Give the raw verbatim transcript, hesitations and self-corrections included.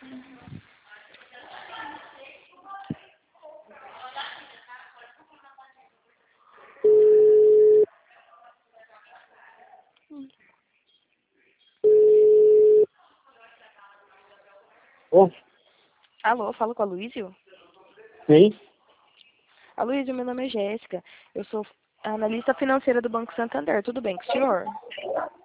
Oh, Alô, falo com a Luísio? sim. Aloysio, meu nome é Jéssica. Eu sou analista financeira do Banco Santander. Tudo bem com o senhor?